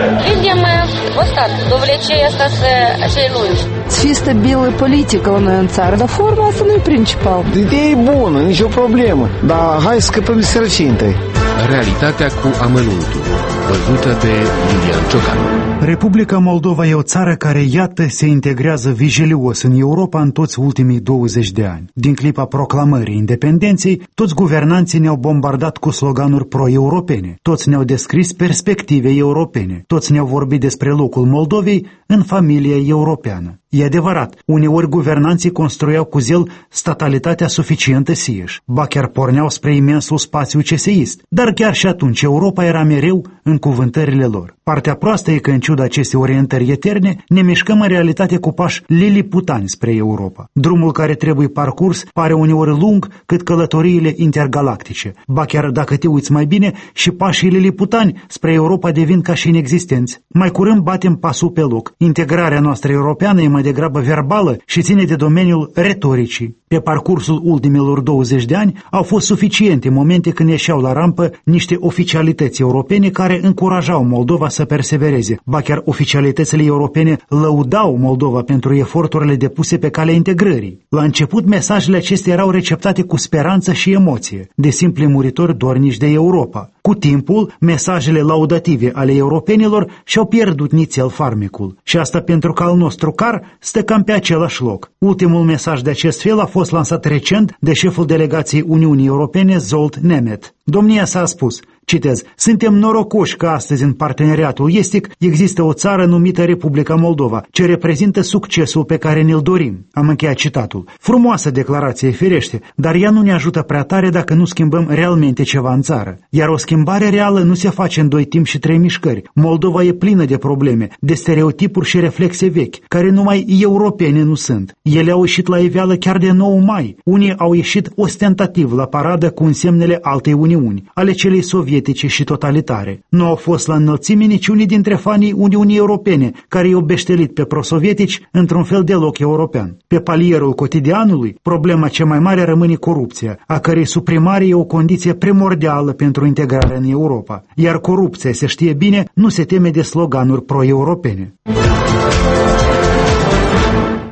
Видим остатку, довлече цей lungi. Чисто белая политика у нас царь, dar forma asta nu e principal. Ideea e bună, nicio problemă, dar hai să scăpăm de sărăcie întâi. Realitatea cu amănuntul, văzută de Iulian Ciocan. Republica Moldova e o țară care, iată, se integrează vigilios în Europa în toți ultimii 20 de ani. Din clipa proclamării independenței, toți guvernanții ne-au bombardat cu sloganuri pro-europene, toți ne-au descris perspective europene, toți ne-au vorbit despre locul Moldovei în familia europeană. E adevărat, uneori guvernanții construiau cu zel statalitatea suficientă sieși, ba chiar porneau spre imensul spațiu ceseist, dar chiar și atunci Europa era mereu în cuvântările lor. Partea proastă e că, în ciuda acestei orientări eterne, ne mișcăm în realitate cu pași liliputani spre Europa. Drumul care trebuie parcurs pare uneori lung cât călătoriile intergalactice. Ba chiar dacă te uiți mai bine, și pașii liliputani spre Europa devin ca și inexistenți. Mai curând batem pasul pe loc. Integrarea noastră europeană e mai degrabă verbală și ține de domeniul retoricii. Pe parcursul ultimilor 20 de ani au fost suficiente momente când ieșeau la rampă niște oficialități europene care încurajau Moldova să persevereze. Ba chiar oficialitățile europene lăudau Moldova pentru eforturile depuse pe calea integrării. La început, mesajele acestea erau receptate cu speranță și emoție, de simpli muritori dornici de Europa. Cu timpul, mesajele laudative ale europenilor și-au pierdut nițel farmecul. Și asta pentru că al nostru car stă cam pe același loc. Ultimul mesaj de acest fel a fost lansat recent de șeful delegației Uniunii Europene, Zsolt Nemet. Domnia sa a spus, citez, suntem norocoși că astăzi în parteneriatul estic există o țară numită Republica Moldova, ce reprezintă succesul pe care ne-l dorim. Am încheiat citatul. Frumoasă declarație, firește, dar ea nu ne ajută prea tare dacă nu schimbăm realmente ceva în țară. Iar o schimbare reală nu se face în 2 timp și 3 mișcări. Moldova e plină de probleme, de stereotipuri și reflexe vechi, care numai europene nu sunt. Ele au ieșit la iveală chiar de 9 mai. Unii au ieșit ostentativ la paradă cu însemnele altei Uniuni, ale celei sovietice și totalitare. Nu au fost la înălțime niciunii dintre fanii Uniunii Europene, care i-au beștelit pe prosovietici într-un fel deloc european. Pe palierul cotidianului, problema cea mai mare rămâne corupția, a cărei suprimare e o condiție primordială pentru integrarea în Europa. Iar corupția, se știe bine, nu se teme de sloganuri pro-europene.